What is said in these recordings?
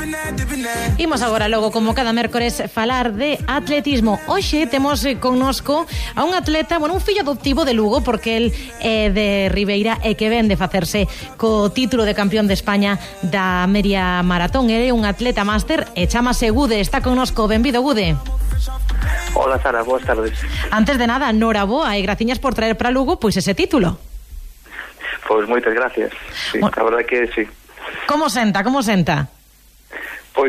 Imos agora logo, como cada mércores, falar de atletismo. Hoxe temos connosco a un atleta, un fillo adoptivo de Lugo, porque el é de Ribeira e que ven de facerse co título de campeón de España da media maratón. Ele é un atleta máster e chamase Gude. Está connosco. Benvido, Gude. Hola, Sara, boas tardes. Antes de nada, noraboa e graciñas por traer para Lugo pois ese título. Pois moitas gracias. Sí, a verdade que sí. Como senta? Pois,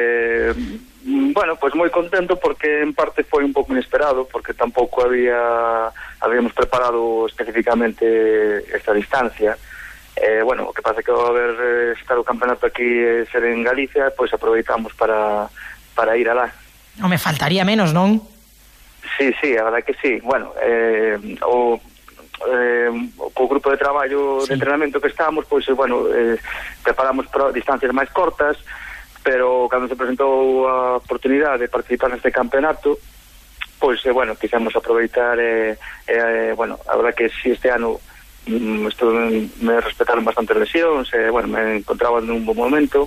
pois moi contento porque en parte foi un pouco inesperado, porque tampouco habíamos preparado especificamente esta distancia. O que pasa que ao haber estado o campeonato aquí ser en Galicia, pois aproveitamos para ir alá. Non me faltaría menos, non? Sí, a verdade que sí. Co grupo de traballo de entrenamento que estamos, pois, preparamos distancias máis cortas, pero cando se presentou a oportunidade de participar neste campeonato, pois, quixemos aproveitar a verdade que si este ano me respetaron bastante lesións, me encontraba en un bon momento,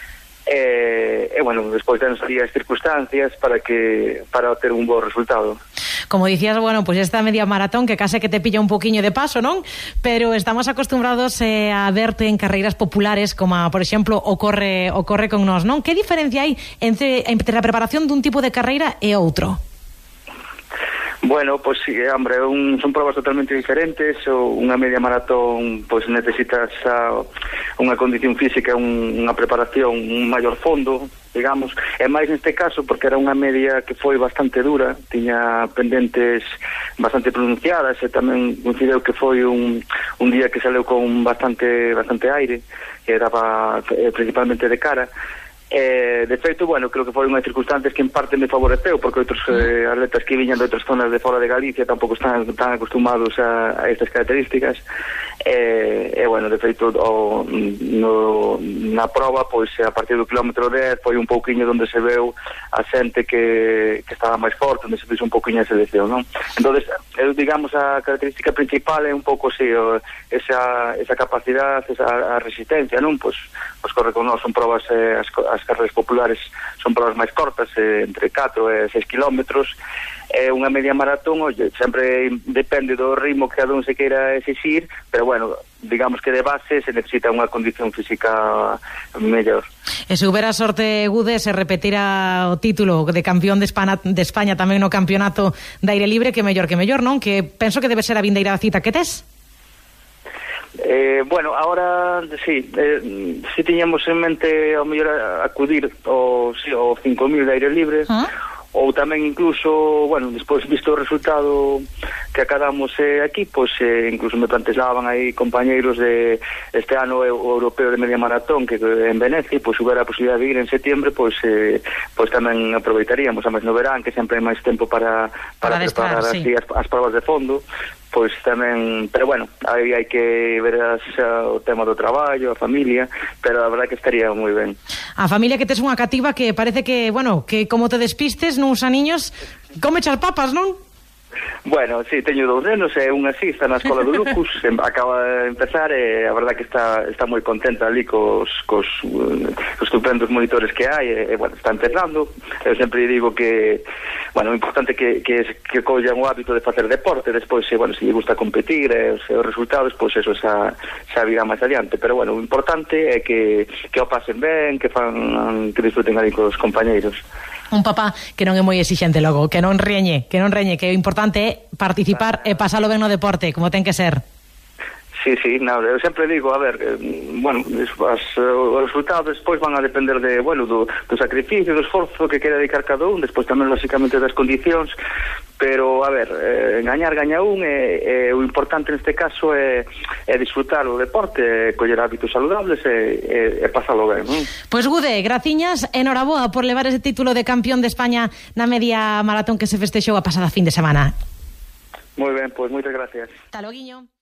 despois denos ali as circunstancias para ter un bo resultado. Como dicías, pois esta media maratón que case que te pilla un poquinho de paso, non? Pero estamos acostumbrados a verte en carreiras populares, como por exemplo ocorre con nós, non? Que diferencia hai entre a preparación dun tipo de carreira e outro? Pois sí, hombre, son probas totalmente diferentes. Unha media maratón, pois necesitas unha condición física, unha preparación, un maior fondo, digamos, e máis neste caso porque era unha media que foi bastante dura, tiña pendentes bastante pronunciadas e tamén coincideu que foi un día que saleu con bastante aire, que daba principalmente de cara. De feito, creo que foi unhas circunstancias que en parte me favoreceu, porque outros atletas que viñan de outras zonas de fora de Galicia tampouco están tan acostumados a estas características. De feito, na prova, pois a partir do kilómetro 10 foi un pouquiño onde se veu a xente que estaba máis forte, onde se fixo un pouquiño a selección, non? Entonces, digamos, a característica principal é un pouco esa capacidade, esa resistencia, non? Pois corre con nós, son probas, as carreras populares son probas máis cortas, entre 4 e 6 kilómetros. Unha media maratón, sempre depende do ritmo que cada un se queira exixir, pero digamos que de base se necesita unha condición física mellor. E se houbera sorte, Gude, se repetira o título de campeón de España tamén no campeonato de aire libre, que mellor, non? Que penso que debe ser a vindeira cita que tes. Ahora sí, si tiñamos en mente ao mellor acudir ao 5.000 de aire libre, ou tamén incluso, despois visto o resultado que acadamos aquí, pois incluso me planteaban aí compañeiros de este ano o europeo de media maratón que en Venecia, pois houbera a posibilidade de ir en setembro, pois tamén aproveitaríamos, a máis no verán, que sempre hai máis tempo para preparar así as probas de fondo, pois tamén, pero aí hai que ver o tema do traballo, a familia, pero a verdade que estaría moi ben. A familia que tes unha cativa que parece que como te despistes nuns aniños, come chas papas, non? Sí, teño 2 nenos e unha así está na escola do Lucus, acaba de empezar e a verdade que está moi contenta ali cos estupendos monitores que hai está empezando. Eu sempre digo que o importante que collan o hábito de facer deporte, despois se lle gusta competir e os resultados, pois eso xa virá máis adiante, pero o importante é que o pasen ben, que disfruten ali cos compañeiros. Un papá que non é moi exixente logo, que non reñe, que o importante é participar e pasalo ben no deporte, como ten que ser. Sí, eu sempre digo, os resultados despois van a depender do sacrificio, do esforzo que quere dedicar cada un, despois tamén lógicamente das condicións, pero gañar gaña un, e o importante neste caso é disfrutar o deporte, coller hábitos saludables e pasalo ben, non? Pois Gude, graciñas, enhoraboa por levar ese título de campeón de España na media maratón que se festexou a pasada fin de semana. Moi ben, pois moitas gracias. Hasta loguiño.